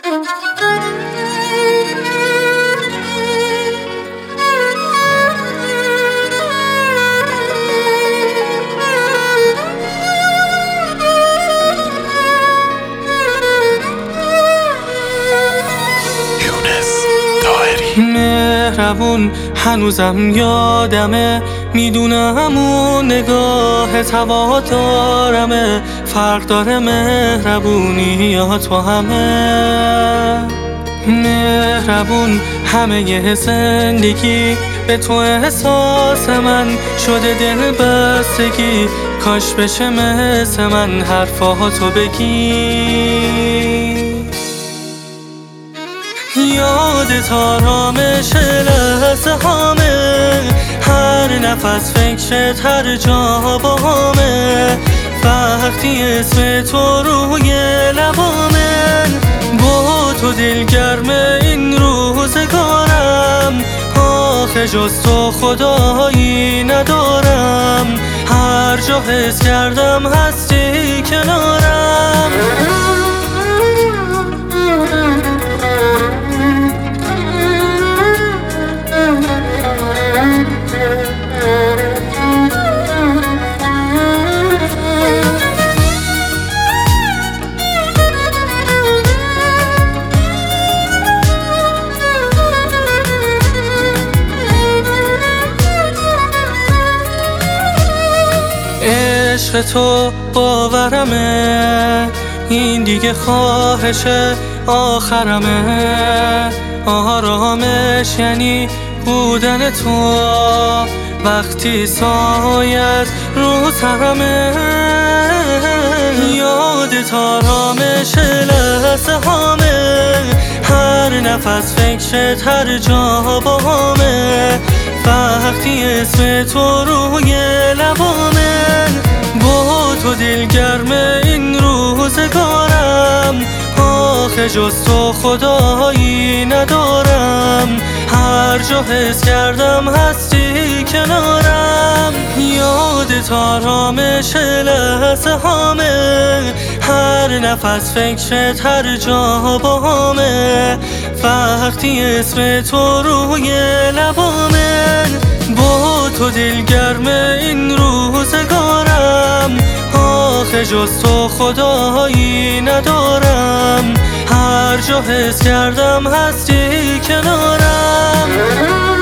مهربون هنوزم یادمه، میدونم اون نگاهت هوادارمه، فرق داره مهربونی یا تو همه. مهربون همه زندگی به تو احساس من شده دل بستگی، کاش بشه مثل من حرفاتو بگی. یادت آرامش لحظه هامه، هر نفس فکرت هر جا با همه، وقتی اسم تو روی لبامه، با تو دلگرم این روزگارم، آخه جز تو خدایی ندارم، هر جا حس کردم هستی کنارم. عشق تو باورمه، این دیگه خواهش آخرمه، آرامش یعنی بودن تو وقتی سایت رو سرمه. یادت آرامش لحظه هامه، هر نفس فکرت هر جا با همه، وقتی اسم تو روی لبامه، با تو دلگرم این روزگارم، آخه جز تو خدایی ندارم، هر جا حس کردم هستی کنارم. یادت آرامش لحظه هامه، هر نفس فکرت هر جا با همه، وقتی اسم تو روی لبامه، با تو دلگرم این روزگارم، آخه جز تو خدایی ندارم، هر جا حس کردم هستی کنارم.